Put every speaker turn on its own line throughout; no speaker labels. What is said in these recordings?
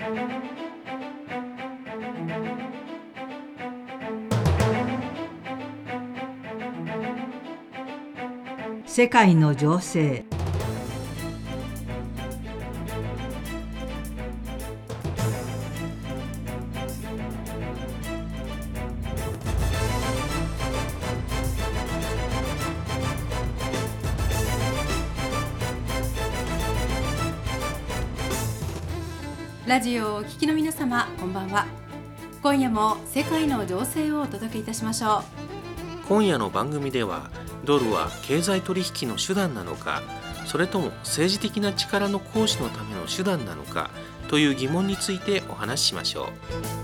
世界の情勢。
ラジオをお聞きの皆様、こんばんは。今夜も世界の情勢をお届けいたしましょう。
今夜の番組では、ドルは経済取引の手段なのか、それとも政治的な力の行使のための手段なのかという疑問についてお話ししましょう。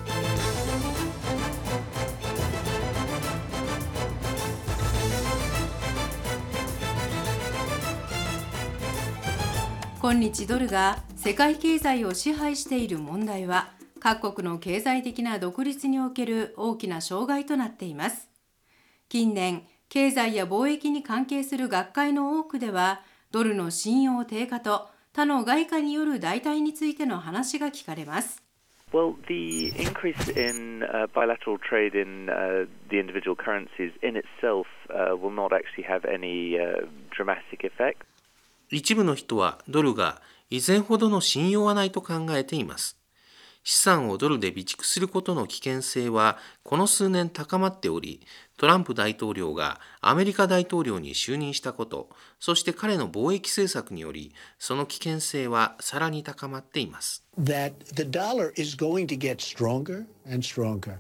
今日ドルが世界経済を支配している問題は、各国の経済的な独立における大きな障害となっています。近年、経済や貿易に関係する学会の多くでは、ドルの信用低下と他の外貨による代替についての話が聞かれます。
Well, the increase in bilateral trade in the individual currencies in itself will not actually have any dramatic effect.
一部の人はドルが以前ほどの信用はないと考えています。資産をドルで備蓄することの危険性はこの数年高まっており、トランプ大統領がアメリカ大統領に就任したこと、そして彼の貿易政策により、その危険性はさらに高まっています。
That the dollar is going to get stronger and stronger,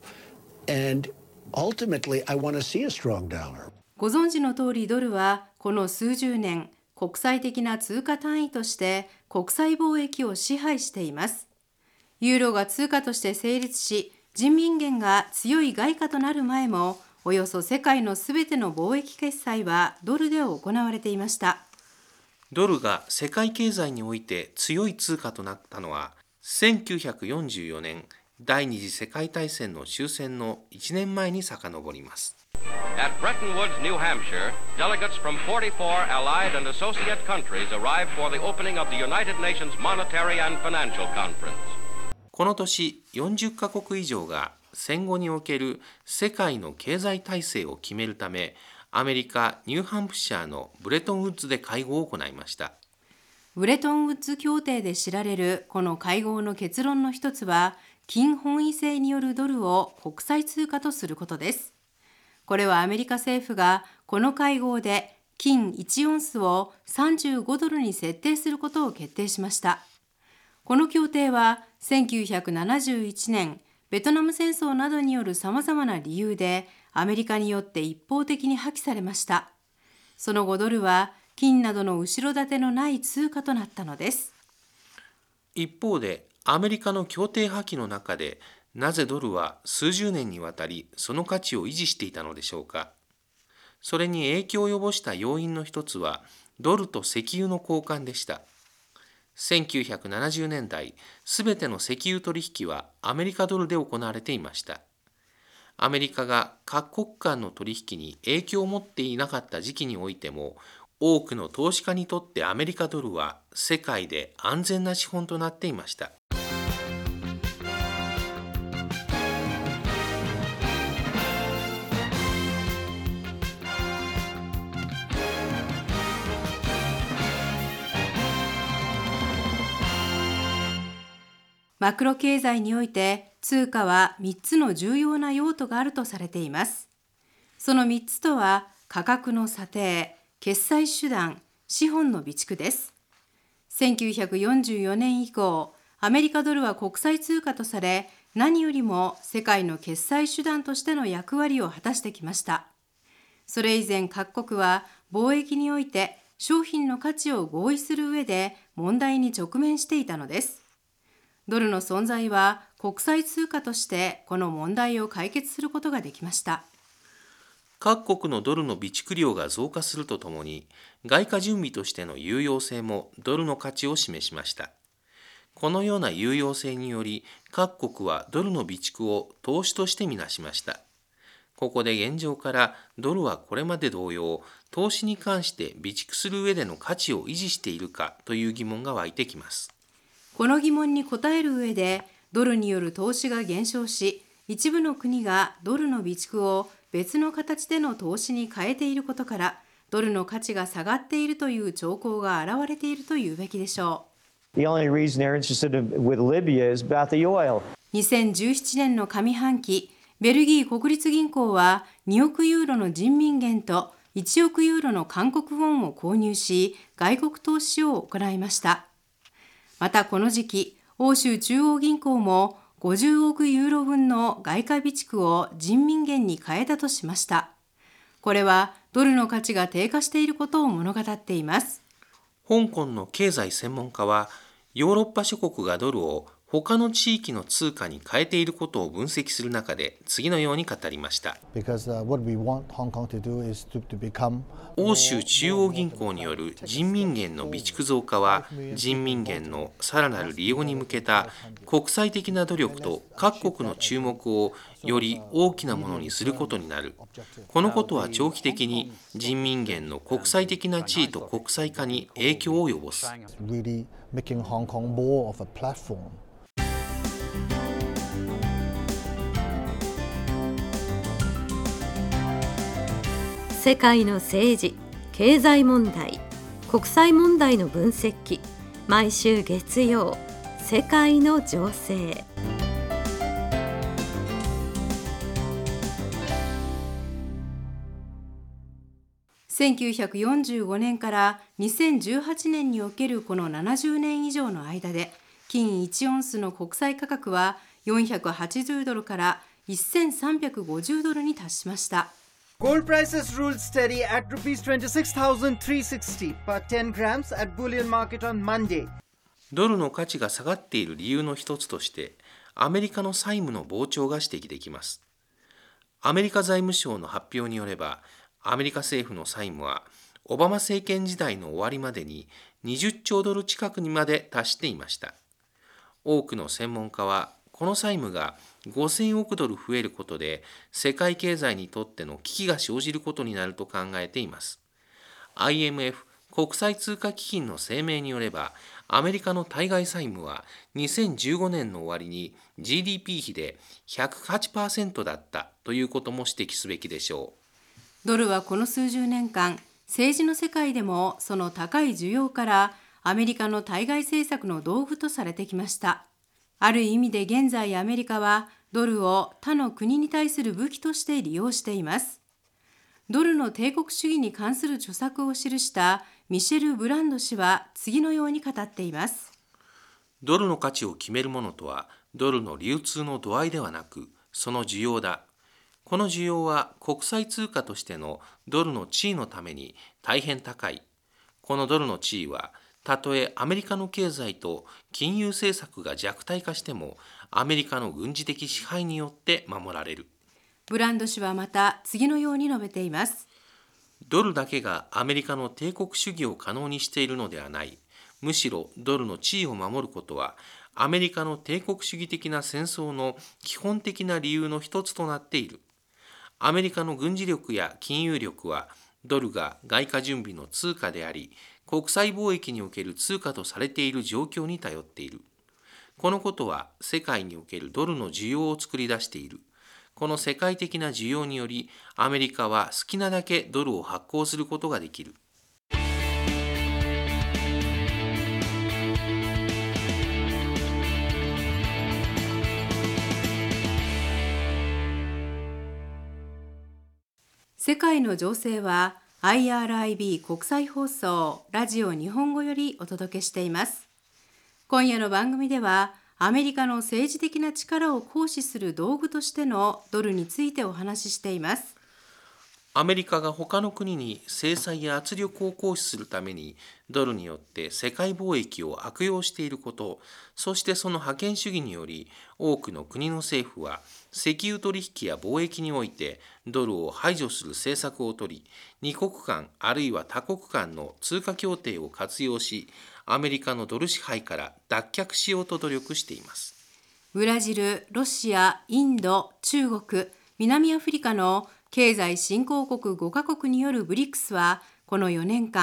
and ultimately I want to see a strong dollar.
ご存知の通り、ドルはこの数十年、国際的な通貨単位として国際貿易を支配しています。ユーロが通貨として成立し、人民元が強い外貨となる前も、およそ世界のすべての貿易決済はドルで行われていました。
ドルが世界経済において強い通貨となったのは、1944年第二次世界大戦の終戦の1年前に遡ります。
At Bretton Woods, New Hampshire, delegates from 44 allied and associate countries arrived for the opening of the United Nations Monetary and Financial Conference.
この年、40カ国以上が戦後における世界の経済体制を決めるため、アメリカ・ニューハンプシャーのブレトンウッズで会合を行いました。
ブレトンウッズ協定で知られるこの会合の結論の一つは、金本位制によるドルを国際通貨とすることです。これはアメリカ政府がこの会合で金1オンスを35ドルに設定することを決定しました。この協定は1971年、ベトナム戦争などによる様々な理由でアメリカによって一方的に破棄されました。その後ドルは金などの後ろ盾のない通貨となったのです。
一方で、アメリカの協定破棄の中で、なぜドルは数十年にわたりその価値を維持していたのでしょうか。それに影響を及ぼした要因の一つは、ドルと石油の交換でした。1970年代、すべての石油取引はアメリカドルで行われていました。アメリカが各国間の取引に影響を持っていなかった時期においても、多くの投資家にとってアメリカドルは世界で安全な資本となっていました。
マクロ経済において通貨は3つの重要な用途があるとされています。その3つとは価格の査定、決済手段、資本の備蓄です。1944年以降、アメリカドルは国際通貨とされ、何よりも世界の決済手段としての役割を果たしてきました。それ以前各国は貿易において商品の価値を合意する上で問題に直面していたのです。ドルの存在は国際通貨としてこの問題を解決することができました。
各国のドルの備蓄量が増加するとともに、外貨準備としての有用性もドルの価値を示しました。このような有用性により、各国はドルの備蓄を投資としてみなしました。ここで現状からドルはこれまで同様、投資に関して備蓄する上での価値を維持しているかという疑問が湧いてきます。
この疑問に答える上で、ドルによる投資が減少し、一部の国がドルの備蓄を別の形での投資に変えていることから、ドルの価値が下がっているという兆候が現れているというべきでしょう。
The only reason they're interested with Libya is about the oil.
2017年の上半期、ベルギー国立銀行は2億ユーロの人民元と1億ユーロの韓国ウォンを購入し、外国投資を行いました。またこの時期、欧州中央銀行も50億ユーロ分の外貨備蓄を人民元に変えたとしました。これはドルの価値が低下していることを物語っています。
香港の経済専門家は、ヨーロッパ諸国がドルを他の地域の通貨に変えていることを分析する中で次のように語りました。欧州中央銀行による人民元の備蓄増加は、人民元のさらなる利用に向けた国際的な努力と各国の注目をより大きなものにすることになる。このことは長期的に人民元の国際的な地位と国際化に影響を及ぼす。
世界の政治、経済問題、国際問題の分析、毎週月曜、世界の情勢。
1945年から2018年におけるこの70年以上の間で、金1オンスの国際価格は480ドルから1350ドルに達しました。
Gold prices ruled steady at rupees 26,360 per 10 grams at bullion market on Monday.
ドルの価値が下がっている理由の一つとして、アメリカの債務の膨張が指摘できます。アメリカ財務省の発表によれば、アメリカ政府の債務はオバマ政権時代の終わりまでに20兆ドル近くにまで達していました。多くの専門家は、この債務が5000億ドル増えることで世界経済にとっての危機が生じることになると考えています。IMF 国際通貨基金の声明によれば、アメリカの対外債務は2015年の終わりに GDP 比で 108% だったということも指摘すべきでしょ
う。ドルはこの数十年間、政治の世界でもその高い需要からアメリカの対外政策の道具とされてきました。ある意味で現在アメリカはドルを他の国に対する武器として利用しています。ドルの帝国主義に関する著作を記したミシェル・ブランド氏は次のように語っています。
ドルの価値を決めるものとは、ドルの流通の度合いではなく、その需要だ。この需要は国際通貨としてのドルの地位のために大変高い。このドルの地位は、たとえアメリカの経済と金融政策が弱体化しても、アメリカの軍事的支配によって守られる。
ブランド氏はまた次のように述べています。
ドルだけがアメリカの帝国主義を可能にしているのではない。むしろドルの地位を守ることは、アメリカの帝国主義的な戦争の基本的な理由の一つとなっている。アメリカの軍事力や金融力は、ドルが外貨準備の通貨であり、国際貿易における通貨とされている状況に頼っている。このことは世界におけるドルの需要を作り出している。この世界的な需要により、アメリカは好きなだけドルを発行することができる。
世界の情勢はIRIB 国際放送ラジオ日本語よりお届けしています。今夜の番組では、アメリカの政治的な力を行使する道具としてのドルについてお話ししています。
アメリカが他の国に制裁や圧力を行使するためにドルによって世界貿易を悪用していること、そしてその覇権主義により多くの国の政府は石油取引や貿易においてドルを排除する政策を取り、二国間あるいは多国間の通貨協定を活用し、アメリカのドル支配から脱却しようと努力しています。
ブラジル、ロシア、インド、中国、南アフリカの経済新興国5カ国によるブリックスは、この4年間、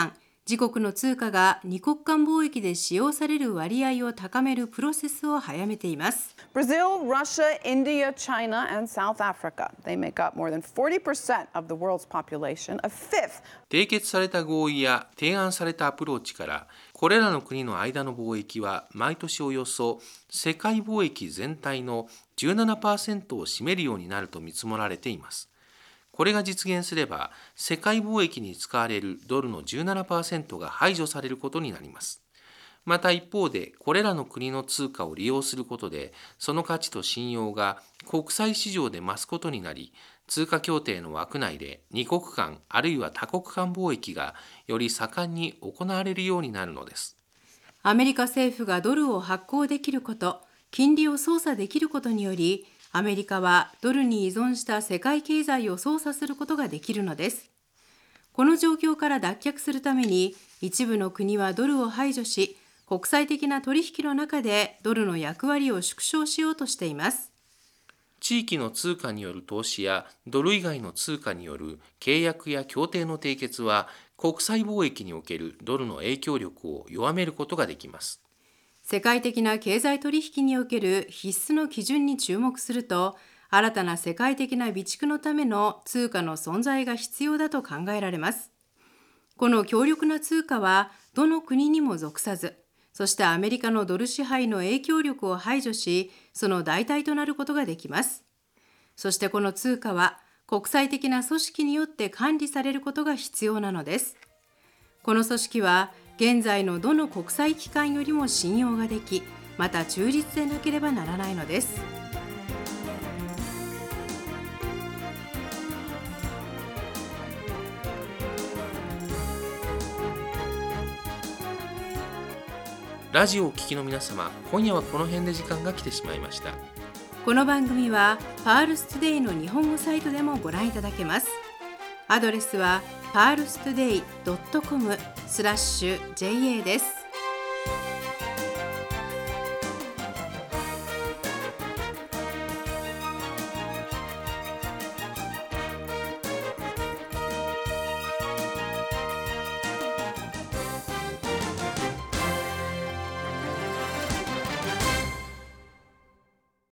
自国の通貨が二国間貿易で使用される割合を高めるプロセスを早めています。
Brazil, Russia, India, China, and South Africa. They make up more than 40% of the world's population, a fifth.
締結された合意や提案されたアプローチから、これらの国の間の貿易は毎年およそ世界貿易全体の 17% を占めるようになると見積もられています。これが実現すれば、世界貿易に使われるドルの 17% が排除されることになります。また一方で、これらの国の通貨を利用することで、その価値と信用が国際市場で増すことになり、通貨協定の枠内で二国間あるいは多国間貿易がより盛んに行われるようになるのです。
アメリカ政府がドルを発行できること、金利を操作できることにより、アメリカはドルに依存した世界経済を操作することができるのです。この状況から脱却するために、一部の国はドルを排除し、国際的な取引の中でドルの役割を縮小しようとしています。
地域の通貨による投資やドル以外の通貨による契約や協定の締結は、国際貿易におけるドルの影響力を弱めることができます。
世界的な経済取引における必須の基準に注目すると、新たな世界的な備蓄のための通貨の存在が必要だと考えられます。この強力な通貨はどの国にも属さず、そしてアメリカのドル支配の影響力を排除し、その代替となることができます。そしてこの通貨は国際的な組織によって管理されることが必要なのです。この組織は現在のどの国際機関よりも信用ができ、また中立でなければならないのです。
ラジオをお聞きの皆様、今夜はこの辺で時間が来てしまいました。
この番組はパールストゥデイの日本語サイトでもご覧いただけます。アドレスはpearlstoday.com/ja です。